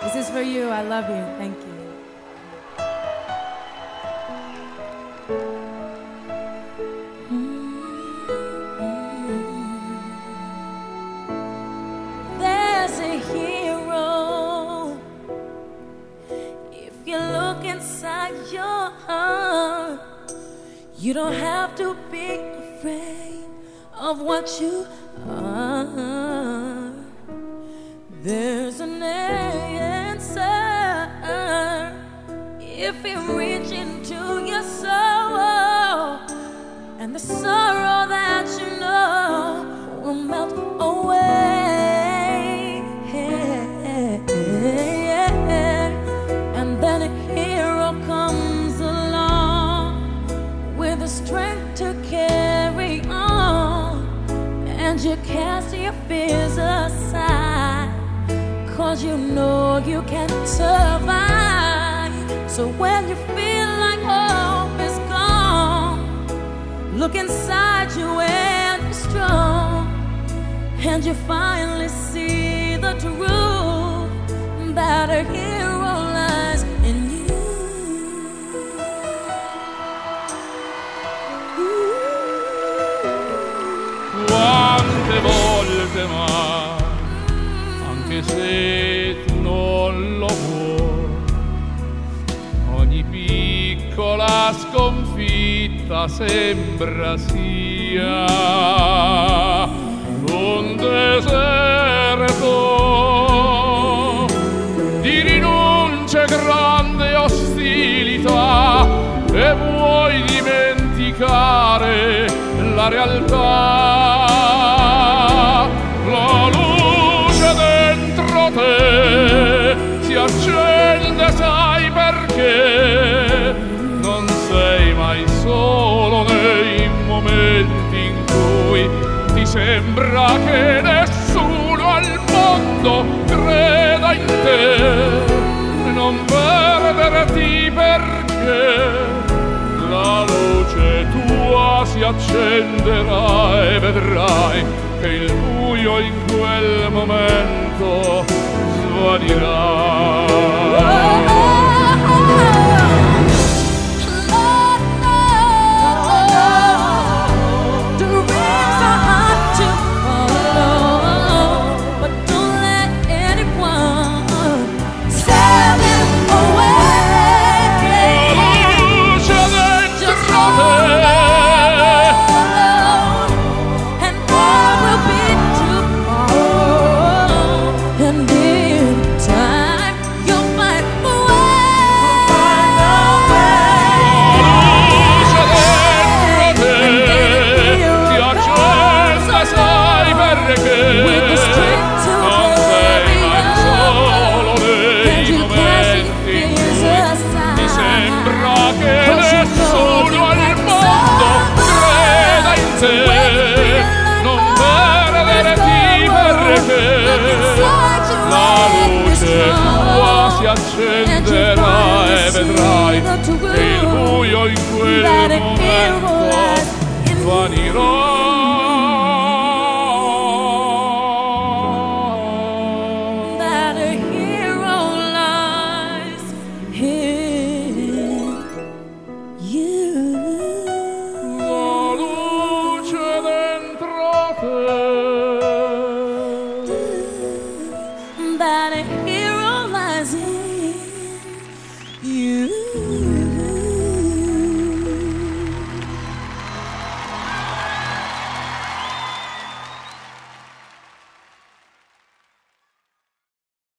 This is for you. I love you. Thank you. There's a hero. If you look inside your heart, you don't have to be afraid of what you are. There's an answer if you reach into your soul, and the sorrow that you know will melt away. And then a hero comes along with the strength to carry on, and you cast your fears aside, 'cause you know you can survive. So when you feel like hope is gone, look inside you and you're strong, and you finally see the truth that a hero lies in you. Quante volte ma anche se tu non lo vuoi, ogni piccola sconfitta sembra sia un deserto di rinunce, grande ostilità, e vuoi dimenticare la realtà. La luce dentro te si accende, sai perché? Non sei mai solo nei momenti in cui ti sembra che nessuno al mondo creda in te. Non perderti, perché la luce tua si accenderà e vedrai che il buio in quel momento svanirà. Accenderà e vedrai che il buio in quel momento svanirà. That a hero lies in you. La luce dentro te. That a